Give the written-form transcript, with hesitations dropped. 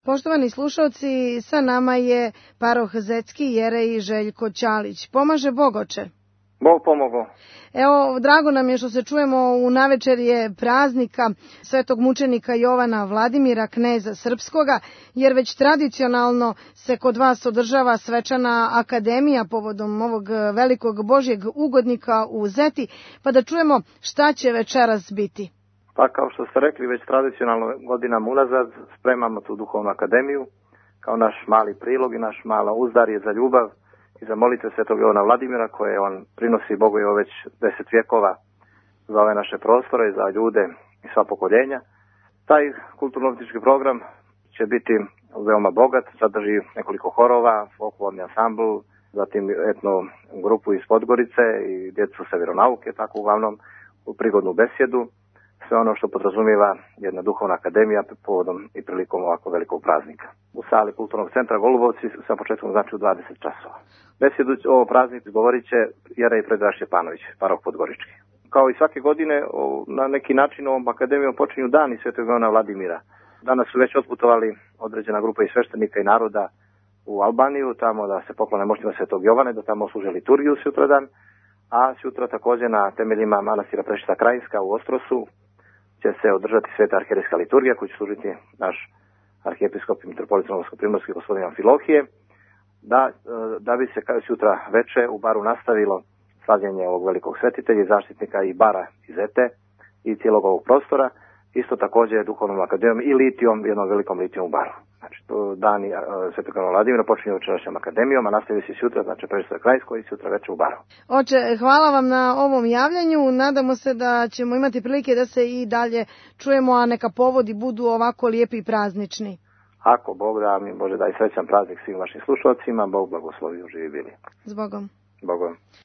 Poštovani slušalci, sa nama je paroh Zetski jerej Željko Ćalić. Pomaže Bog, oče? Bog pomogao. Evo, drago nam je što se čujemo u navečerje praznika svetog mučenika Jovana Vladimira, kneza srpskoga, jer već tradicionalno se kod vas održava svečana akademija povodom ovog velikog Božjeg ugodnika u Zeti, pa da čujemo šta će večeras biti. Pa kao što ste rekli, već tradicionalno godinama unazad spremamo tu duhovnu akademiju kao naš mali prilog i naš malo uzdarje za ljubav i za molitve svetog Jovana Vladimira koje on prinosi Bogu evo već 10 vjekova za ove naše prostore i za ljude i sva pokoljenja. Taj kulturno-umjetnički program će biti veoma bogat, sadrži nekoliko horova, folklorni ansambl, zatim etno grupu iz Podgorice i djecu sa vjeronauke, tako uglavnom u prigodnu besjedu. Sve ono što podrazumijeva jedna duhovna akademija povodom i prilikom ovako velikog praznika. U sali Kulturnog centra Golubovci sa početkom znači u 20 časova. Besjedu o prazniku govorit će jerej Predrag Šćepanović, paroh Podgorički. Kao i svake godine, na neki način ovom akademijom počinju dani svetog Jovana Vladimira. Danas su već otputovali određena grupa i sveštenika i naroda u Albaniju, tamo da se poklone moštima svetog Jovana, da tamo služe liturgiju sutradan, a sutra također na temeljima manastira Prešica Krajinska u Ostrosu će se održati sveta arhijerejska liturgija koju će služiti naš arhijepiskop i mitropolit Crnogorsko-primorski gospodin Amfilohije, da bi se sutra veče u baru nastavilo slavljenje ovog velikog svetitelja i zaštitnika i bara iz Zete i cijelog ovog prostora, isto također duhovnom akademijom i litijom, jednom velikom litijom u baru. Znači, to dani svetog Jovana Vladimira počinju večerašnjom akademijom, a nastavi se sutra, znači Prešica Krajinsko i sutra večer u baru. Oče, hvala vam na ovom javljanju. Nadamo se da ćemo imati prilike da se i dalje čujemo, a neka povodi budu ovako lijepi i praznični. Ako Bog da, mi Bože daj srećan praznik svim vašim slušalcima, Bog blagoslovi, živi bili. S Bogom. Bogom.